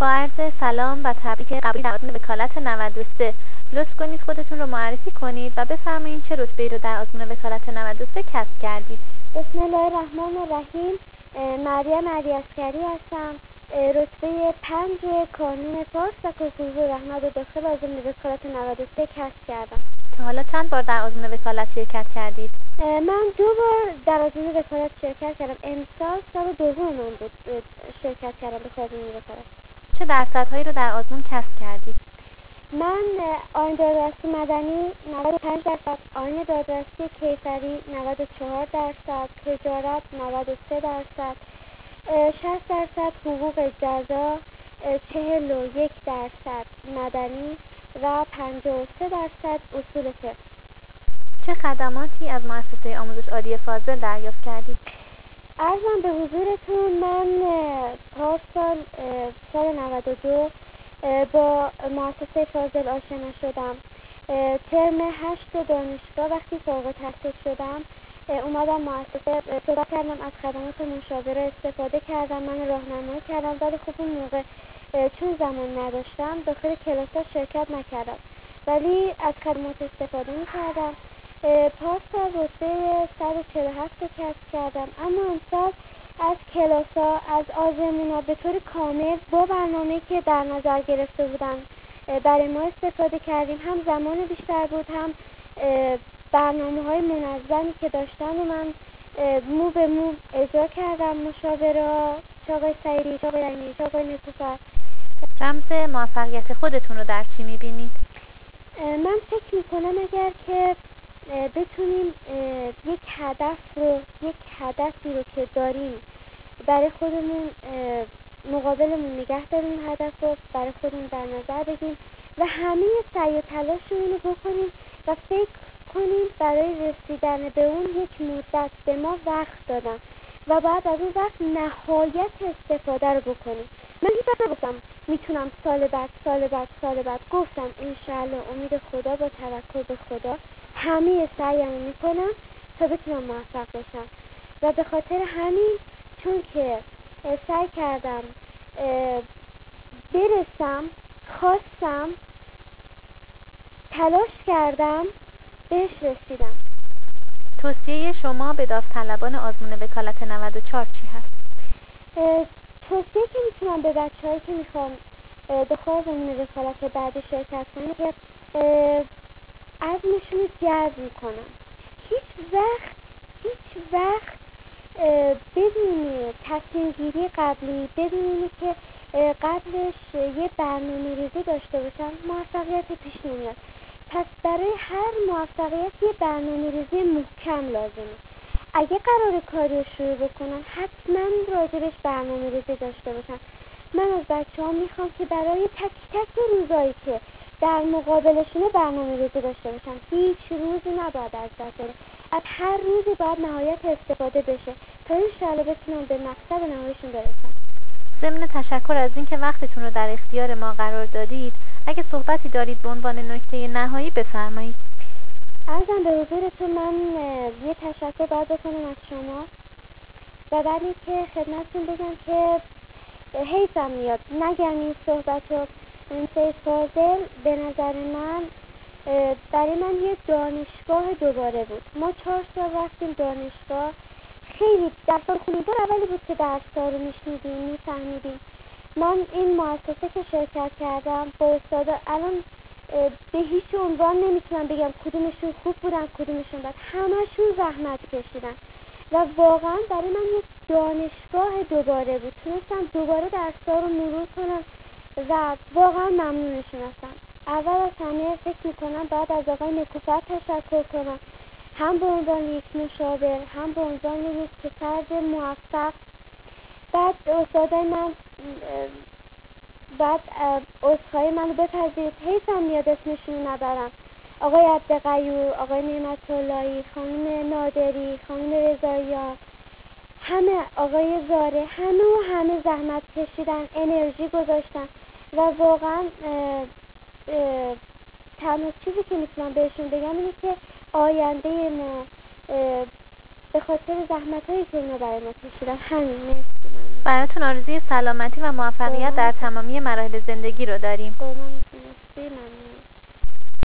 با عرض سلام و تبریک قبولی در آزمون وکالت 93 لطف کنید خودتون رو معرفی کنید و بفرمایید چه رتبه‌ای رو در آزمون وکالت 93 کسب کردید. بسم الله الرحمن الرحیم. مریم علی‌اصغری هستم. رتبه 5 کانون فارس و کنکور رحمت رو داخل آزمون وکالت 93 کسب کردم. تا حالا چند بار در آزمون وکالت شرکت کردید؟ من 2 بار در آزمون وکالت شرکت کردم. امسال سال دومم بود شرکت کردم به آزمون وکالت. چه درصدهایی رو در آزمون کسب کردید؟ من آیین دادرسی مدنی 95%، آیین دادرسی کیفری 94%، تجارت 93%، 60% حقوق جزا، 41% مدنی و 53% اصول فقه. چه خدماتی از مؤسسه آموزش عالی فاضل دریافت کردید؟ عرضم به حضورتون من پارسال سال 92 با مؤسسه فاضل آشنا شدم. ترم 8 دانشگاه وقتی فارغ التحصیل شدم اومدم مؤسسه صحبت کردم، از خدمات مشاوره استفاده کردم، من راهنمایی کردم، ولی خب اون موقع چون زمان نداشتم داخل کلاس‌ها شرکت نکردم، ولی از خدمات استفاده می‌کردم. پارسال رتبه 147 کسب کردم، اما امسال از کلاس‌ها از آزمون‌ها به طور کامل با برنامه‌ای که در نظر گرفته بودن برای ما استفاده کردیم. هم زمان بیشتر بود، هم برنامه‌های منظمی که داشتن و من مو به مو اجرا کردم. مشاورا چه آقای سعیدی، چه آقای رحیمی، چه آقای نکوفر. رمز موفقیت خودتون رو در چی می‌بینید؟ من فکر می‌کنم اگر که بتونیم یک هدفی رو که داریم برای خودمون مقابلمون نگه داریم، هدف رو برای خودمون در نظر بگیم و همه سعی و تلاشمون رو بکنیم و فکر کنیم برای رسیدن به اون یک مدت به ما وقت دادن و بعد از اون وقت نهایت استفاده رو بکنیم. من هیچ وقت نگفتم میتونم سال بعد گفتم انشالله، امید خدا، با توکل به خدا همه سعیمو میکنم تا بتونم موفق بشم و به خاطر همین چون که سعی کردم برسم، خواستم، تلاش کردم، بهش رسیدم. توصیه شما به داوطلبان آزمون وکالت 94 چی هست؟ توصیه که میتونم به بچه‌هایی که میخوان داخل آزمون وکالت بعدی شرکت کنن که عزمشون رو جزم کنن. هیچ وقت بدون تصمیم گیری قبلی، بدون که قبلش یه برنامه ریزی داشته باشن، موفقیت پیش نمیاد. پس برای هر موفقیت یه برنامه ریزی محکم لازمه. اگه قرار کاری رو شروع بکنن حتما راجبش برنامه ریزی داشته باشن. من از بچه‌ها میخوام که برای تک تک روزایی که در مقابلشونه برنامه ریزی داشته باشن. هیچ روزی نباید از دست بره. از هر روزی باید نهایت استفاده بشه تا انشاءالله بتونن به مقصد نهاییشون برسن. ضمن تشکر از اینکه وقتتون رو در اختیار ما قرار دادید، اگه صحبتی دارید به عنوان نکته نهایی بفرمایید. عرضم به حضورتون من یه تشکر باید بکنم از شما و بعدی که خدمتتون بگم که حیفم میاد نگم این صحبت رو. سید فاضل به نظر من برای من یه دانشگاه دوباره بود. ما 4 سال رفتیم دانشگاه، خیلی درس‌ها خوندیم. اولی بود که درس‌ها رو میشنیدیم، میفهمیدیم. من این مؤسسه که شرکت کردم با استادا الان به هیچ عنوان نمیتونم بگم کدومشون خوب بودن کدومشون بد، همشون زحمت کشیدن و واقعا برای من یک دانشگاه دوباره بود. تونستم دوباره درس‌ها رو مرور کنم و واقعا ممنونشون هستم. اول از همه فکر میکنم بعد از آقای نکوفر تشکر کنم، هم به عنوان یک مشاور، هم به عنوان یک فرد موفق. بعد استادای من، بعد عذرخواهی منو بپذیرید، حیفم میاد اسمشون نبرم. آقای عبدالغیور، آقای نعمت اللهی، خانم نادری، خانم رضاییان، همه، آقای زاره، همه زحمت کشیدن، انرژی گذاشتن و واقعا تنها چیزی که میتونم بهشون بگم اینه که آینده ما به خاطر زحمت هایی که اینا برای ما کشیدن. همین. مرسی. براتون آرزوی سلامتی و موفقیت در تمامی مراحل زندگی رو داریم.